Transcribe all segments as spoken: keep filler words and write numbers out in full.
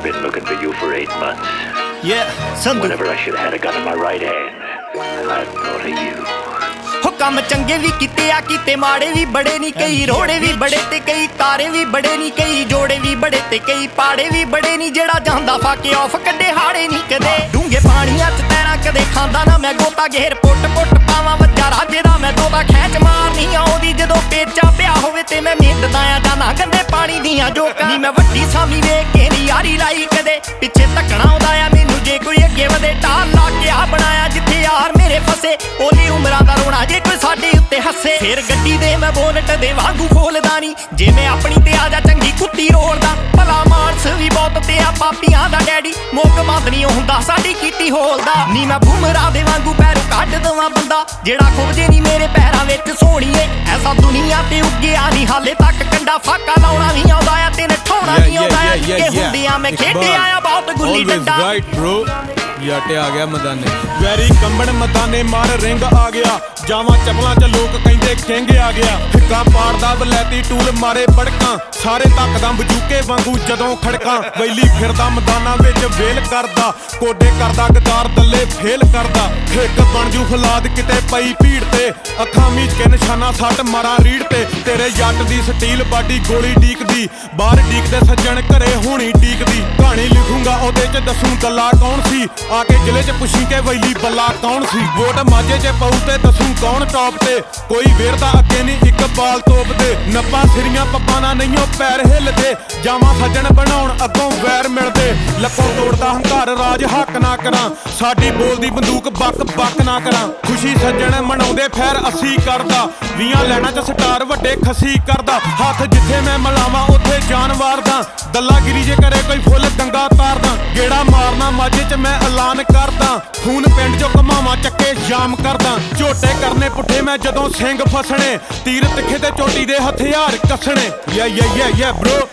I've been looking for you for eight months. Yeah, Sandhu. Whenever I should have had a gun in my right hand, I thought of you. ਹੋ ਕੰਮ ਚੰਗੇ ਵੀ ਕੀਤੇ ਆ ਕੀਤੇ ਮਾੜੇ ਵੀ ਬੜੇ ਨਹੀਂ ਕਈ ਰੋੜੇ ਵੀ ਬੜੇ ਤੇ ਕਈ ਤਾਰੇ ਵੀ ਬੜੇ ਨਹੀਂ ਕਈ ਜੋੜੇ ਵੀ ਬੜੇ ਤੇ ਕਈ ਪਾੜੇ ਵੀ ਬੜੇ ਨਹੀਂ ਜਿਹੜਾ ਜਾਂਦਾ ਫਾਕੇ ਆਫ ਕੱਢੇ ਹਾੜੇ ਨਹੀਂ ਕਦੇ ਡੂੰਗੇ ਪਾਣੀਆਂ ਚ ਤੈਰਾਂ ਕਦੇ ਖਾਂਦਾ ਨਾ ਮੈਂ ਗੋਤਾ ਘੇਰ ਪੁੱਟ ਪੁੱਟ ਪਾਵਾਂ ਵੱਜਾ ਰਾਜੇ ਦਾ ਮੈਂ ਦੋਦਾ ਖੈਚ ਮਾਰਨੀ ਆਉਂਦੀ ਜਦੋਂ ਪੇਚਾ ਪਿਆ ਹੋਵੇ ਤੇ ਮੈਂ ਮਿੰਦਦਾ ਆ ਜਾਣਾ ਗੰਦੇ ਪਾਣੀ ਦੀਆਂ ਜੋਕਾਂ ਨੀ ਮੈਂ ਵੱਡੀ ਸਾਮੀ ਵੇਖ ਕੇ ਨੀ ਯਾਰੀ ਲਾਈ ਕਦੇ ਪਿੱਛੇ ਧੱਕਣਾ ਆਉਂਦਾ ਆ ਮੈਨੂੰ ਜੇ ਕੋਈ ਅੱਗੇ ਵਧੇ ਟਾਲ ਲਾ ਕੇ ਆ ਬਣਾਇਆ ਜਿੱਥੇ ਯਾਰ ਮੇਰੇ ਫਸੇ ਉਹਦੀ ਉਮਰਾਂ ਦਾ ਰੋਣਾ ਜੇ ਕੋਈ ਸਾਡੇ ਉੱਤੇ ਹੱਸੇ ਫੇਰ ਗੱਡੀ ਦੇ ਮੈਂ ਬੋਨਟ ਦੇ ਵਾਂਗੂ ਖੋਲਦਾ ਨੀ ਜੇ ਮੈਂ ਆਪਣੀ ਤੇ ਆ ਜਾ ਚੰਗੀ ਕੁੱਤੀ ਰੋਲਦਾ ਭਲਾ ਮਾਨਸ ਵੀ ਬਹੁਤ ਤੇ ਆ ਪਾਪੀਆਂ ਦਾ ਡੈਡੀ ਮੁੱਕ ਬੰਦ ਨਹੀਂ ਹੁੰਦਾ ਸਾਡੀ ਕੀਤੀ ਹੋਲਦਾ ਨੀ ਮੈਂ ਬੁਮਰਾ ਦੇ ਵਾਂਗੂ ਪੈਰੋਂ ਕੱਢ ਦਵਾਂ ਬੰਦਾ ਜਿਹੜਾ ਖੁੱਬਦੇ ਨਹੀਂ ਮੇਰੇ ਪੈਰਾਂ ਵਿੱਚ ਸੋਹਣੀਏ ਐਸਾ ਦੁਨੀਆ ਤੇ ਉੱਗਿਆ ਨਹੀਂ ਹਾਲੇ ਤੱਕ ਕੰਡਾ ਫਾਕਾ ਲਾਉਣਾ ਨਹੀਂ ਆਉਂਦਾ ਆ ਤੇ ਨਠਾਉਣਾ ਨਹੀਂ ਆਉਂਦਾ ਕਿ ਹੁੰਦੀਆਂ ਮੈਂ ਖੇਡਿਆ ਆ ਬਹੁਤ ਗੁੱਲੀ ਡੰਡਾ ਰਾਈਟ ਬ੍ਰੋ ਯਾਟੇ ਆ ਗਿਆ ਮੈਦਾਨੇ ਵੈਰੀ ਕੰਬਣ ਮੈਦਾਨੇ ਮਾਰ ਰਿੰਗ ਆ ਗਿਆ ਜਾਵਾਂ ਚਪਲਾਂ ਚ ਲੋਕ ਕਹਿੰਦੇ ਕਿੰਗ ਆ ਗਿਆ ਫਿੱਕਾ ਪਾੜਦਾ ਬਲੈਤੀ ਟੂਲ ਮਾਰੇ ਬੜਕਾਂ ਸਾਰੇ ਤੱਕਦਾ ਬਜੂਕੇ ਵਾਂਗੂ ਜਦੋਂ ਖੜਕਾਂ ਵੈਲੀ ਫਿਰਦਾ ਮੈਦਾਨਾਂ ਵਿੱਚ ਵੇਲ ਕਰਦਾ ਕੋਡੇ ਕਰਦਾ ਗਦਾਰ ਦੱਲੇ ਫੇਲ ਕਰਦਾ ਠੇਕ ਬਣ ਜੂ ਫਲਾਦ ਕਿਤੇ ਪਈ ਭੀੜ ਤੇ ਅੱਖਾਂ ਮੀਚ ਕੇ ਨਿਸ਼ਾਨਾ ਸੱਟ ਮਾਰਾਂ ਰੀੜ ਤੇ ਤੇਰੇ ਜੱਟ ਦੀ ਸਟੀਲ ਬਾਡੀ ਗੋਲੀ ਡੀਕਦੀ ਬਾਹਰ ਡੀਕਦੇ ਸੱਜਣ ਘਰੇ ਹੋਣੀ ਡੀਕਦੀ ਕਹਾਣੀ ਲਿਖੂੰਗਾ ਉਹਦੇ ਚ ਦੱਸੂ ਗੱਲਾਂ ਕੌਣ ਸੀ ਆ ਕੇ ਜ਼ਿਲ੍ਹੇ ਚ ਪੁੱਛੀ ਕੇ ਵੈਲੀ ਬੱਲਾ ਕੌਣ ਸੀ ਵੋਟ ਮਾਝੇ ਚ ਪਊ ਤੇ ਦੱਸੂ ਕੌਣ ਟੌਪ ਤੇ ਕੋਈ ਵੇਰਦਾ ਅੱਗੇ ਨਹੀਂ ਇੱਕ ਬਾਲ ਤੋਪ ਦੇ ਨੱਪਾਂ ਸਿਰੀਆਂ ਪੱਪਾਂ ਨਾਲ ਨਹੀਂਓ ਪੈਰ ਹਿੱਲਦੇ ਜਾਵਾਂ ਸੱਜਣ ਬਣਾਉਣ ਅੱਗੋਂ ਵੈਰ ਮਿਲਦੇ ਲੱਕੋਂ ਤੋੜਦਾ ਹੰਕਾਰ ਰਾਜ ਹੱਕ ਨਾ ਕਰਾਂ ਸਾਡੀ ਬੋਲਦੀ ਬੰਦੂਕ ਬੱਕ ਬੱਕ ਨਾ ਕਰਾਂ ਖੁਸ਼ੀ ਸੱਜਣ ਮਨਾਉਂਦੇ ਫੈਰ ਅਸੀਂ ਕਰਦਾ ਵੀਆਂ ਲੈਣਾ ਚ ਸਟਾਰ ਵੱਡੇ ਖਸੀ ਕਰਦਾ ਹੱਥ ਜਿੱਥੇ ਮੈਂ ਮਲਾਵਾਂ ਉੱਥੇ ਜਾਨਵਾਰ ਦਾ ਦੱਲਾਗਿਰੀ ਜੇ ਕਰੇ ਕੋਈ ਫੁੱਲ ਗੰਗਾ ਤਾਰਦਾ ਗੇੜਾ ਮਾਰਨਾ ਮਾਝੇ ਚ ਮੈਂ ਐਲਾਨ ਕਰਦਾ ਖੂਨ ਪਿੰਡ ਚੋਂ ਕਮਾਵਾਂ ਚੱਕੇ ਜਾਮ ਕਰਦਾ ਝੋਟੇ ਕਰਨੇ ਪੁੱਠੇ ਮੈਂ ਜਦੋਂ ਸਿੰਘ ਫਸਣੇ ਤੀਰ ਤਿੱਖੇ ਤੇ ਚੋਟੀ ਦੇ ਹਥਿਆਰ ਕੱਸਣੇ ਯਾ ਯਾ ਯਾ ਯਾ ਬ੍ਰੋ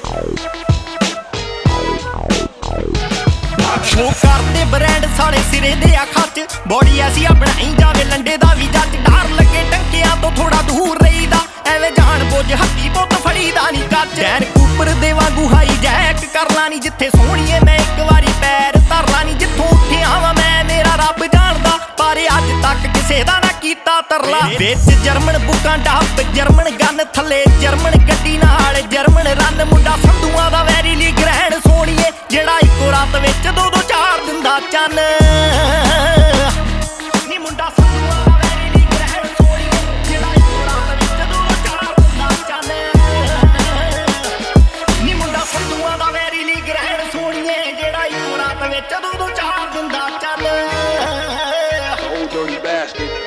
ਸ਼ੋ ਕਰਦੇ ਬ੍ਰਾਂਡ ਸਾਲੇ ਸਿਰੇ ਦੇ ਅੱਖਾਂ ਚ ਬੋਡੀ ਐਸੀ ਆ ਬਣਾਈ ਜਾਵੇ ਲੰਡੇ ਦਾ ਵੀ ਜੱਜ ਡਰ ਲੱਗੇ ਟੰਕਿਆਂ ਤੋਂ ਥੋੜਾ ਦੂਰ ਰਹੀਦਾ ਐਵੇਂ ਜਾਣ ਬੁੱਝ ਹੱਥੀ ਪੁੱਤ ਫੜੀਦਾ ਨਹੀਂ ਕੱਜ ਡੈਨ ਕੂਪਰ ਦੇ ਵਾਂਗੂ ਹਾਈ ਜੈਕ ਕਰ ਲਾ ਨੀ ਜਿੱਥੇ ਸੋਹਣੀਏ ਮੈਂ ਇੱਕ ਵਾਰੀ ਪੈਰ ਧਰ ਲਾ ਨੀ ਜਿੱਥੋਂ ਉੱਠਿਆ ਵਾਂ ਮੈਂ ਮੇਰਾ ਰੱਬ ਜਾਣਦਾ ਪਰ ਅੱਜ ਤੱਕ ਕਿਸੇ ਦਾ ਨਾ ਕੀਤਾ ਤਰਲਾ ਵਿੱਚ ਜਰਮਨ ਬੁੱਕਾਂ ਡੱਬ ਜਰਮਨ ਗਨ ਥੱਲੇ ਜਰਮਨ ਗੱਡੀ ਨਾਲ ਜਰਮਨ ਰਨ ਮੁੰਡਾ ਸੰਧੂਆਂ ਦਾ ਵੈਰੀ ਲੀ ਗ੍ਰਹਿਣ ਸੋਹਣੀਏ ਜਿਹੜਾ ਇੱਕੋ ਰਾਤ ਵਿੱਚ ਦੋ ਦੋ ਚਾਰ ਦਿੰਦਾ ਚੰਨ ਨੀ ਮੁੰਡਾ ਸੰਧੂਆਂ ਦਾ ਵੈਰੀ ਲੀ ਗ੍ਰਹਿਣ ਸੋਹਣੀਏ ਜਿਹੜਾ ਇੱਕੋ ਰਾਤ ਵਿੱਚ ਦੋ ਦੋ ਚਾਰ ਦਿੰਦਾ ਚੰਨ ਨੀ ਮੁੰਡਾ ਸੰਧੂਆਂ ਦਾ ਵੈਰੀ ਲੀ ਗ੍ਰਹਿਣ ਸੋਹਣੀਏ ਜਿਹੜਾ ਇੱਕੋ ਰਾਤ ਵਿੱਚ ਦੋ ਦੋ ਚਾਰ ਦਿੰਦਾ ਚੰਨ Old dirty bastard.